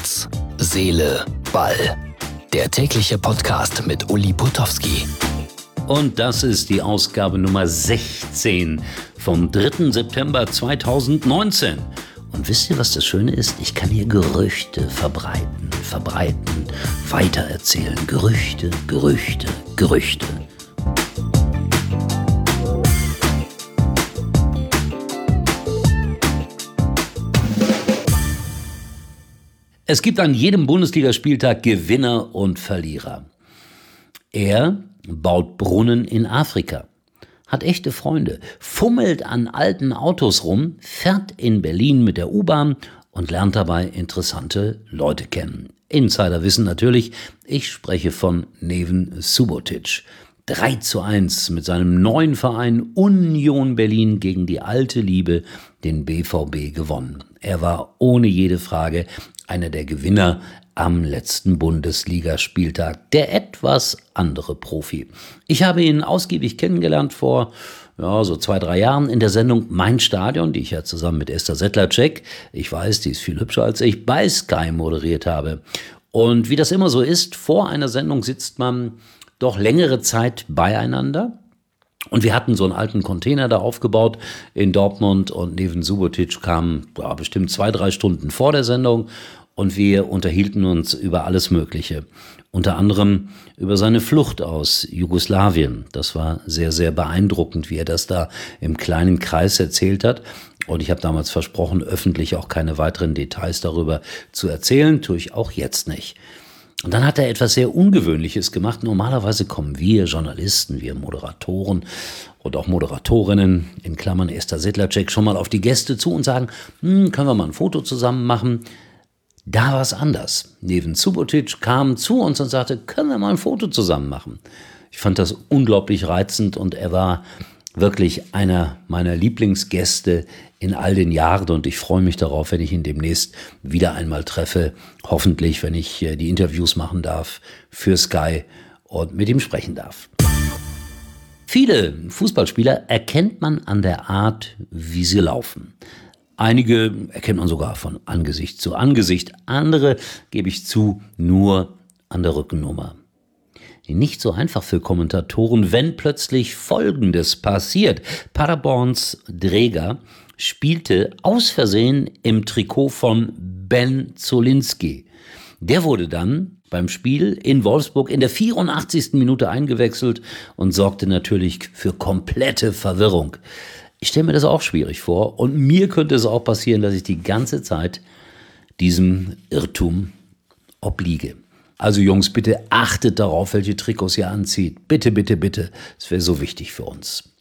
Herz, Seele, Ball. Der tägliche Podcast mit Uli Putowski. Und das ist die Ausgabe Nummer 16 vom 3. September 2019. Und wisst ihr, was das Schöne ist? Ich kann hier Gerüchte verbreiten, weitererzählen. Gerüchte. Es gibt an jedem Bundesligaspieltag Gewinner und Verlierer. Er baut Brunnen in Afrika, hat echte Freunde, fummelt an alten Autos rum, fährt in Berlin mit der U-Bahn und lernt dabei interessante Leute kennen. Insider wissen natürlich, ich spreche von Neven Subotic. 3:1 mit seinem neuen Verein Union Berlin gegen die alte Liebe, den BVB, gewonnen. Er war ohne jede Frage einer der Gewinner am letzten Bundesligaspieltag, der etwas andere Profi. Ich habe ihn ausgiebig kennengelernt vor so 2-3 Jahren in der Sendung Mein Stadion, die ich ja zusammen mit Esther Sedlacek, ich weiß, die ist viel hübscher als ich, bei Sky moderiert habe. Und wie das immer so ist, vor einer Sendung sitzt man doch längere Zeit beieinander. Und wir hatten so einen alten Container da aufgebaut in Dortmund und Neven Subotic kam bestimmt 2-3 Stunden vor der Sendung und wir unterhielten uns über alles Mögliche. Unter anderem über seine Flucht aus Jugoslawien. Das war sehr, sehr beeindruckend, wie er das da im kleinen Kreis erzählt hat. Und ich habe damals versprochen, öffentlich auch keine weiteren Details darüber zu erzählen, tue ich auch jetzt nicht. Und dann hat er etwas sehr Ungewöhnliches gemacht. Normalerweise kommen wir Journalisten, wir Moderatoren und auch Moderatorinnen, in Klammern Esther Sedlacek, schon mal auf die Gäste zu und sagen, können wir mal ein Foto zusammen machen? Da war es anders. Neven Subotic kam zu uns und sagte, können wir mal ein Foto zusammen machen? Ich fand das unglaublich reizend und er war wirklich einer meiner Lieblingsgäste in all den Jahren und ich freue mich darauf, wenn ich ihn demnächst wieder einmal treffe. Hoffentlich, wenn ich die Interviews machen darf für Sky und mit ihm sprechen darf. Viele Fußballspieler erkennt man an der Art, wie sie laufen. Einige erkennt man sogar von Angesicht zu Angesicht, andere, gebe ich zu, nur an der Rückennummer. Nicht so einfach für Kommentatoren, wenn plötzlich Folgendes passiert. Paderborns Dräger spielte aus Versehen im Trikot von Ben Zolinski. Der wurde dann beim Spiel in Wolfsburg in der 84. Minute eingewechselt und sorgte natürlich für komplette Verwirrung. Ich stelle mir das auch schwierig vor und mir könnte es auch passieren, dass ich die ganze Zeit diesem Irrtum obliege. Also Jungs, bitte achtet darauf, welche Trikots ihr anzieht. Bitte. Das wäre so wichtig für uns.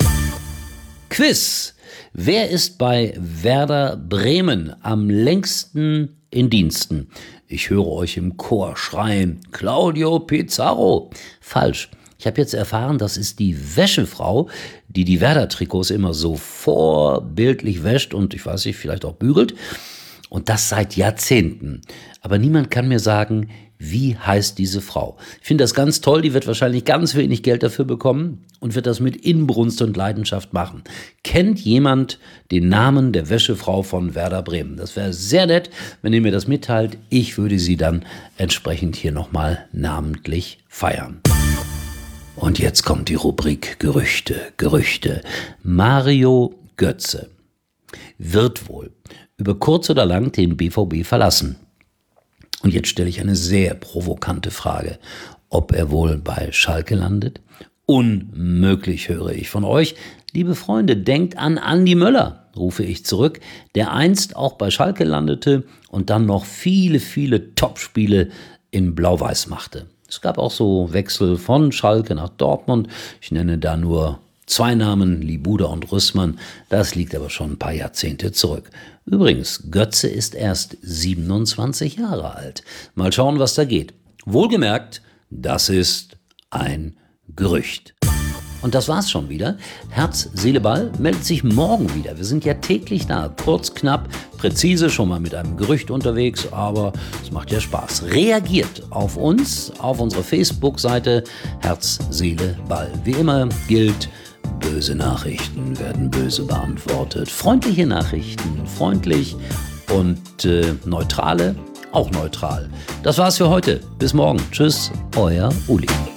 Quiz. Wer ist bei Werder Bremen am längsten in Diensten? Ich höre euch im Chor schreien. Claudio Pizarro. Falsch. Ich habe jetzt erfahren, das ist die Wäschefrau, die die Werder-Trikots immer so vorbildlich wäscht und ich weiß nicht, vielleicht auch bügelt. Und das seit Jahrzehnten. Aber niemand kann mir sagen, wie heißt diese Frau? Ich finde das ganz toll, die wird wahrscheinlich ganz wenig Geld dafür bekommen und wird das mit Inbrunst und Leidenschaft machen. Kennt jemand den Namen der Wäschefrau von Werder Bremen? Das wäre sehr nett, wenn ihr mir das mitteilt. Ich würde sie dann entsprechend hier nochmal namentlich feiern. Und jetzt kommt die Rubrik Gerüchte. Mario Götze wird wohl über kurz oder lang den BVB verlassen. Und jetzt stelle ich eine sehr provokante Frage, ob er wohl bei Schalke landet? Unmöglich, höre ich von euch. Liebe Freunde, denkt an Andi Möller, rufe ich zurück, der einst auch bei Schalke landete und dann noch viele, viele Topspiele in Blau-Weiß machte. Es gab auch so Wechsel von Schalke nach Dortmund. Ich nenne da nur 2 Namen, Libuda und Rüssmann. Das liegt aber schon ein paar Jahrzehnte zurück. Übrigens, Götze ist erst 27 Jahre alt. Mal schauen, was da geht. Wohlgemerkt, das ist ein Gerücht. Und das war's schon wieder. Herz, Seele, Ball meldet sich morgen wieder. Wir sind ja täglich da. Kurz, knapp, präzise, schon mal mit einem Gerücht unterwegs, aber es macht ja Spaß. Reagiert auf uns, auf unsere Facebook-Seite Herz, Seele, Ball. Wie immer gilt, böse Nachrichten werden böse beantwortet. Freundliche Nachrichten, freundlich und neutrale auch neutral. Das war's für heute. Bis morgen. Tschüss, euer Uli.